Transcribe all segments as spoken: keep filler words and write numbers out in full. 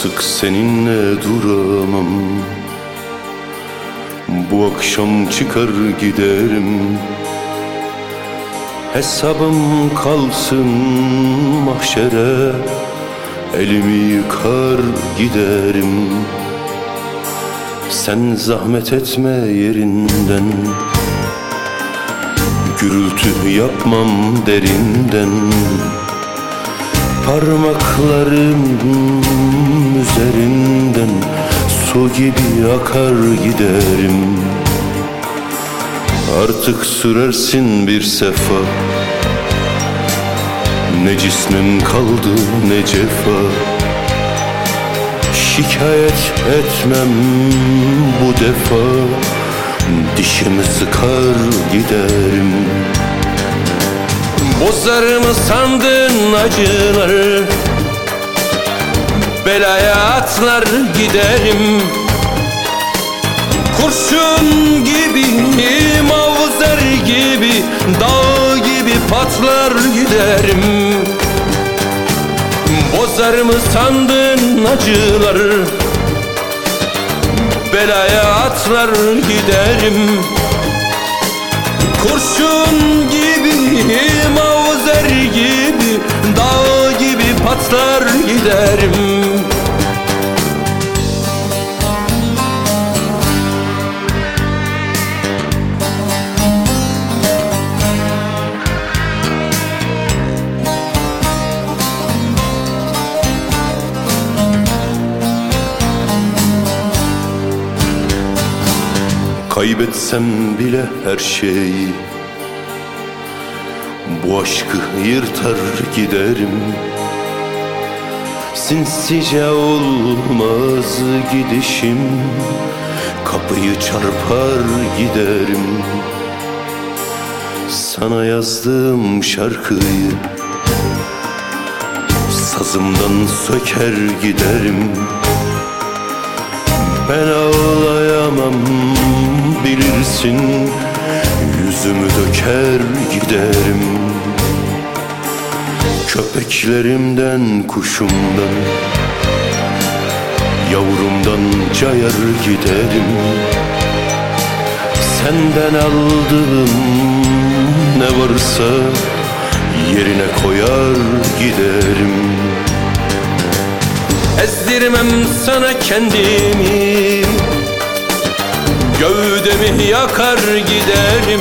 Artık seninle duramam. Bu akşam çıkar giderim. Hesabım kalsın mahşere, elimi yıkar giderim. Sen zahmet etme yerinden, gürültü yapmam derinden. Parmaklarım üzerinden su gibi akar giderim. Artık sürersin bir sefa, ne cismim kaldı ne cefa. Şikayet etmem bu defa, dişimi sıkar giderim. Bozar mı sandın acıları, belaya atlar giderim. Kurşun gibi, mavzer gibi, dağ gibi patlar giderim. Bozar mı sandın acıları, belaya atlar giderim. Kurşun gibi, mavzer gibi, dağ gibi patlar giderim. Kaybetsem bile her şeyi, bu aşkı yırtar giderim. Sinsice olmaz gidişim, kapıyı çarpar giderim. Sana yazdığım şarkıyı sazımdan söker giderim. Ben ağlayamam bilirsin, yüzümü döker giderim. Köpeklerimden, kuşumdan, yavrumdan cayar giderim. Senden aldığım ne varsa yerine koyar giderim. Ezdirmem sana kendimi, gövdemi yakar giderim.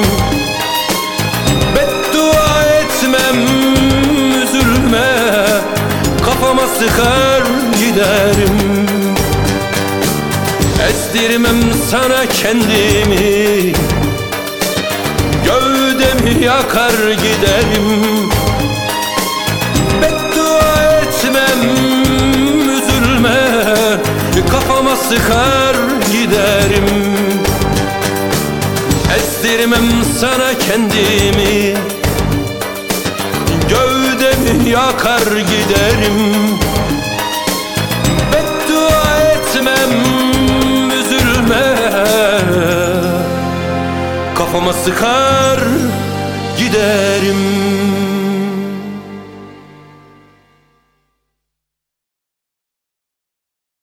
Beddua etmem, üzülme, kafama sıkar giderim. Ezdirmem sana kendimi, gövdemi yakar giderim. Beddua etmem, üzülme, kafama sıkar giderim. Ezdirmem sana kendimi, gövdemi yakar giderim. Beddua etmem, üzülme, kafama sıkar giderim.